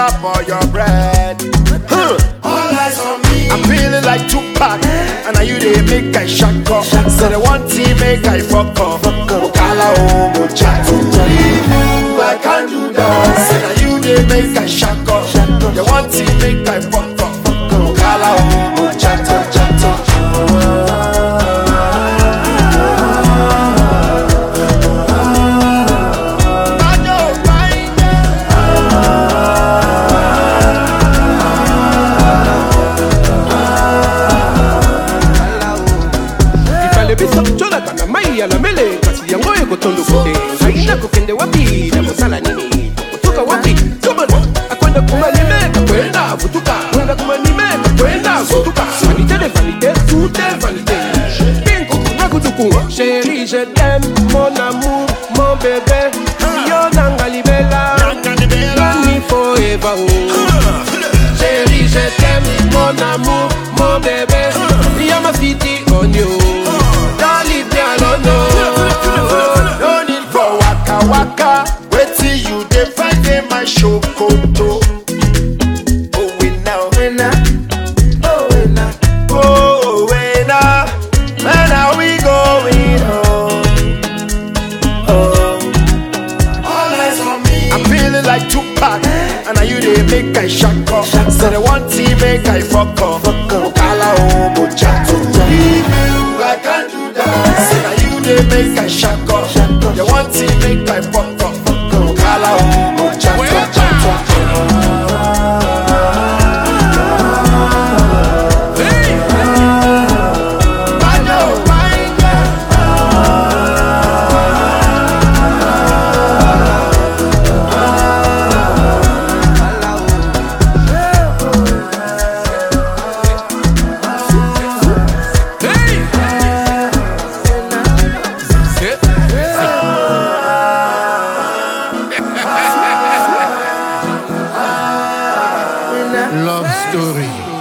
up all your bread. All eyes on me. I'm feeling like Tupac, and now you they make I shock off. So the one team make I fuck off. Okala homo chat. I can't do that. So now you they make I shock off. The one team make I fuck off. Okala homo chat. Jonathan Maya la mele kasi yango ekotondo kote aina kokende wapi na mosala nini kutoka wapi tomano akwenda kumanimeka kwenda vutuka kwenda kumanimeka kwenda vutuka vanité tout est vanité bingo nakutuku chérie je t'aime mon amour mon bébé yo nanga libela nani forever chérie je t'aime mon amour mon bébé you're my city on you. No need for waka waka. Wait till you dey find in my shokoto. Oh we now, oh winner. When are we going home? Oh, All eyes on me. I'm feeling like Tupac, and now you dey make I shock off. So the one team make I fuck off. Okala homo chat. I can't do that. Say now you dey make I shock off. The one team make I fuck off. Okala homo chat. Love story.